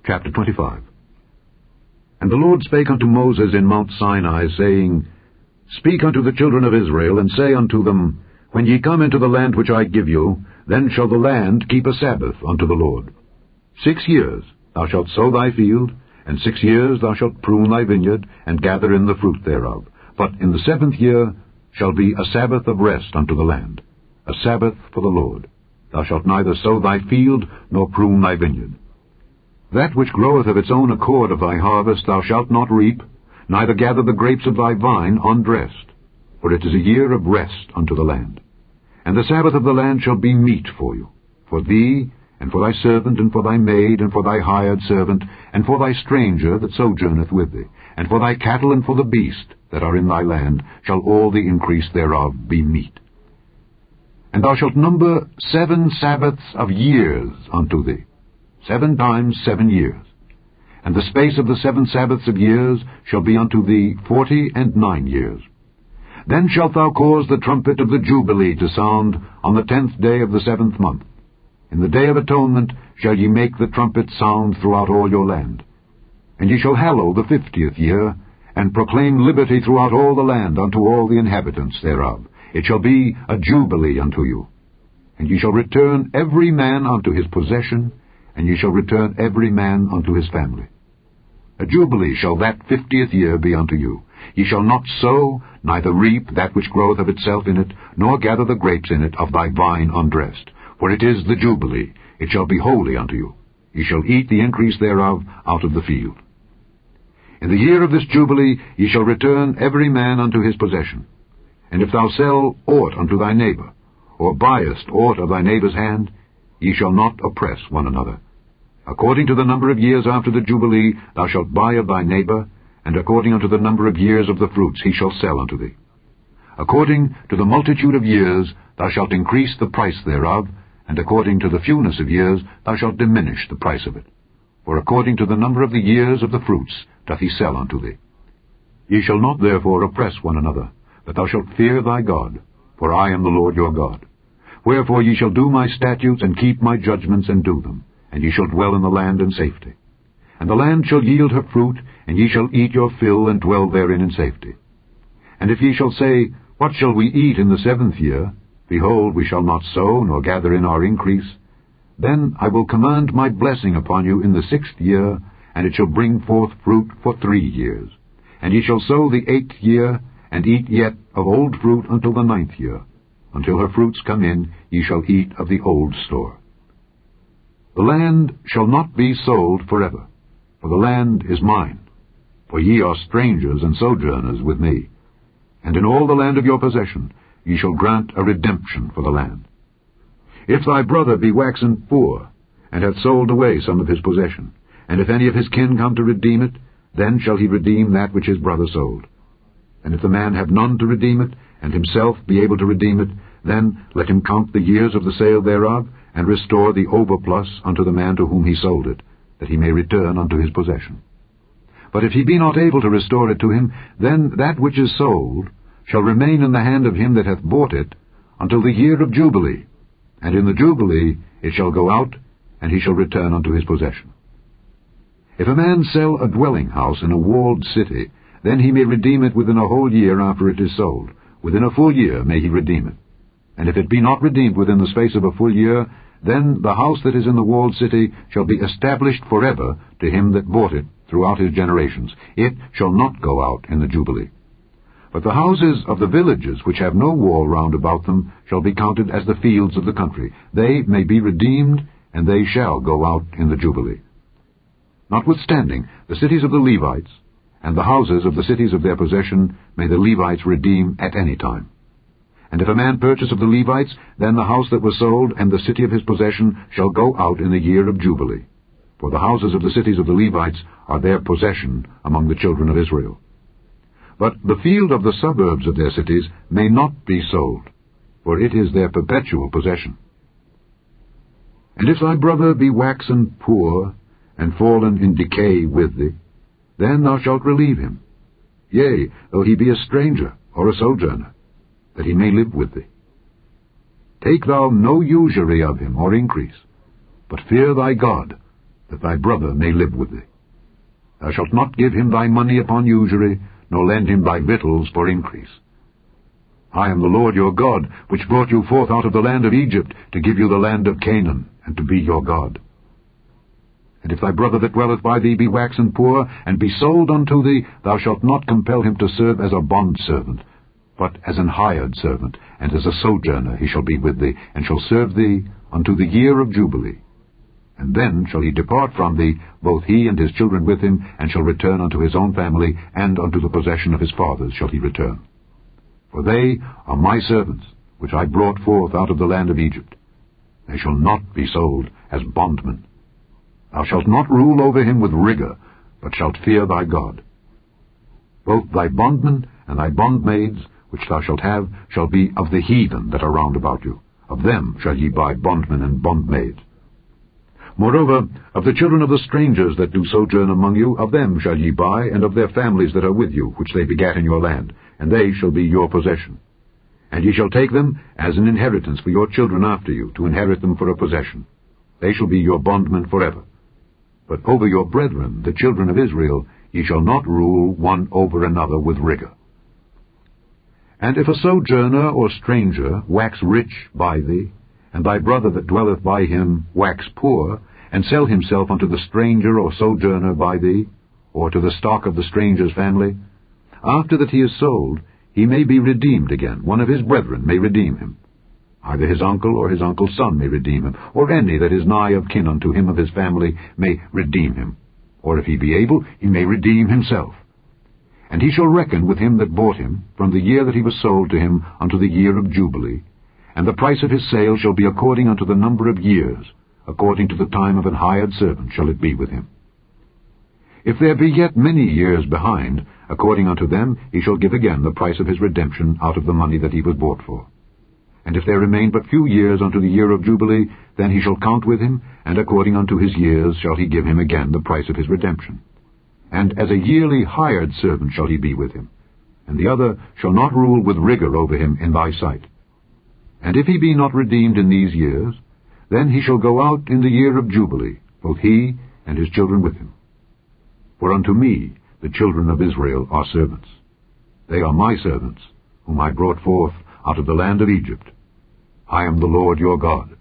Chapter 25. And the Lord spake unto Moses in Mount Sinai, saying, Speak unto the children of Israel, and say unto them, When ye come into the land which I give you, then shall the land keep a Sabbath unto the Lord. 6 years thou shalt sow thy field, and 6 years thou shalt prune thy vineyard, and gather in the fruit thereof. But in the 7th year shall be a Sabbath of rest unto the land, a Sabbath for the Lord. Thou shalt neither sow thy field, nor prune thy vineyard. That which groweth of its own accord of thy harvest thou shalt not reap, neither gather the grapes of thy vine undressed, for it is a year of rest unto the land. And the Sabbath of the land shall be meat for you, for thee, and for thy servant, and for thy maid, and for thy hired servant, and for thy stranger that sojourneth with thee, and for thy cattle, and for the beast that are in thy land, shall all the increase thereof be meat. And thou shalt number 7 Sabbaths of years unto thee, 7 times 7 years. And the space of the 7 Sabbaths of years shall be unto thee 49 years. Then shalt thou cause the trumpet of the Jubilee to sound on the 10th day of the 7th month. In the day of atonement shall ye make the trumpet sound throughout all your land. And ye shall hallow the 50th year, and proclaim liberty throughout all the land unto all the inhabitants thereof. It shall be a jubilee unto you. And ye shall return every man unto his possession, and ye shall return every man unto his family. A jubilee shall that 50th year be unto you. Ye shall not sow, neither reap that which groweth of itself in it, nor gather the grapes in it of thy vine undressed. For it is the jubilee, it shall be holy unto you. Ye shall eat the increase thereof out of the field. In the year of this jubilee ye shall return every man unto his possession. And if thou sell aught unto thy neighbor, or buyest aught of thy neighbor's hand, ye shall not oppress one another. According to the number of years after the Jubilee thou shalt buy of thy neighbor, and according unto the number of years of the fruits he shall sell unto thee. According to the multitude of years thou shalt increase the price thereof, and according to the fewness of years thou shalt diminish the price of it. For according to the number of the years of the fruits doth he sell unto thee. Ye shall not therefore oppress one another, but thou shalt fear thy God, for I am the Lord your God. Wherefore ye shall do my statutes, and keep my judgments, and do them, and ye shall dwell in the land in safety. And the land shall yield her fruit, and ye shall eat your fill, and dwell therein in safety. And if ye shall say, What shall we eat in the 7th year? Behold, we shall not sow, nor gather in our increase. Then I will command my blessing upon you in the 6th year, and it shall bring forth fruit for 3 years. And ye shall sow the 8th year, and eat yet of old fruit until the 9th year. Until her fruits come in, ye shall eat of the old store. The land shall not be sold forever, for the land is mine. For ye are strangers and sojourners with me. And in all the land of your possession ye shall grant a redemption for the land. If thy brother be waxen poor, and hath sold away some of his possession, and if any of his kin come to redeem it, then shall he redeem that which his brother sold. And if the man have none to redeem it, and himself be able to redeem it, then let him count the years of the sale thereof, and restore the overplus unto the man to whom he sold it, that he may return unto his possession. But if he be not able to restore it to him, then that which is sold shall remain in the hand of him that hath bought it until the year of Jubilee, and in the Jubilee it shall go out, and he shall return unto his possession. If a man sell a dwelling house in a walled city, then he may redeem it within a whole year after it is sold. Within a full year may he redeem it. And if it be not redeemed within the space of a full year, then the house that is in the walled city shall be established forever to him that bought it throughout his generations. It shall not go out in the Jubilee. But the houses of the villages which have no wall round about them shall be counted as the fields of the country. They may be redeemed, and they shall go out in the Jubilee. Notwithstanding, the cities of the Levites, and the houses of the cities of their possession, may the Levites redeem at any time. And if a man purchase of the Levites, then the house that was sold and the city of his possession shall go out in the year of Jubilee. For the houses of the cities of the Levites are their possession among the children of Israel. But the field of the suburbs of their cities may not be sold, for it is their perpetual possession. And if thy brother be waxen poor, and fallen in decay with thee, then thou shalt relieve him, yea, though he be a stranger or a sojourner, that he may live with thee. Take thou no usury of him or increase, but fear thy God, that thy brother may live with thee. Thou shalt not give him thy money upon usury, nor lend him thy victuals for increase. I am the Lord your God, which brought you forth out of the land of Egypt, to give you the land of Canaan, and to be your God. And if thy brother that dwelleth by thee be waxen poor, and be sold unto thee, thou shalt not compel him to serve as a bondservant, but as an hired servant, and as a sojourner he shall be with thee, and shall serve thee unto the year of Jubilee. And then shall he depart from thee, both he and his children with him, and shall return unto his own family, and unto the possession of his fathers shall he return. For they are my servants, which I brought forth out of the land of Egypt. They shall not be sold as bondmen. Thou shalt not rule over him with rigor, but shalt fear thy God. Both thy bondmen and thy bondmaids, which thou shalt have, shall be of the heathen that are round about you. Of them shall ye buy bondmen and bondmaids. Moreover, of the children of the strangers that do sojourn among you, of them shall ye buy, and of their families that are with you, which they begat in your land, and they shall be your possession. And ye shall take them as an inheritance for your children after you, to inherit them for a possession. They shall be your bondmen forever. But over your brethren, the children of Israel, ye shall not rule one over another with rigor. And if a sojourner or stranger wax rich by thee, and thy brother that dwelleth by him wax poor, and sell himself unto the stranger or sojourner by thee, or to the stock of the stranger's family, after that he is sold, he may be redeemed again. One of his brethren may redeem him. Either his uncle or his uncle's son may redeem him, or any that is nigh of kin unto him of his family may redeem him. Or if he be able, he may redeem himself. And he shall reckon with him that bought him, from the year that he was sold to him unto the year of Jubilee, and the price of his sale shall be according unto the number of years, according to the time of an hired servant shall it be with him. If there be yet many years behind, according unto them he shall give again the price of his redemption out of the money that he was bought for. And if there remain but few years unto the year of Jubilee, then he shall count with him, and according unto his years shall he give him again the price of his redemption. And as a yearly hired servant shall he be with him, and the other shall not rule with rigor over him in thy sight. And if he be not redeemed in these years, then he shall go out in the year of Jubilee, both he and his children with him. For unto me the children of Israel are servants. They are my servants, whom I brought forth out of the land of Egypt. I am the Lord your God.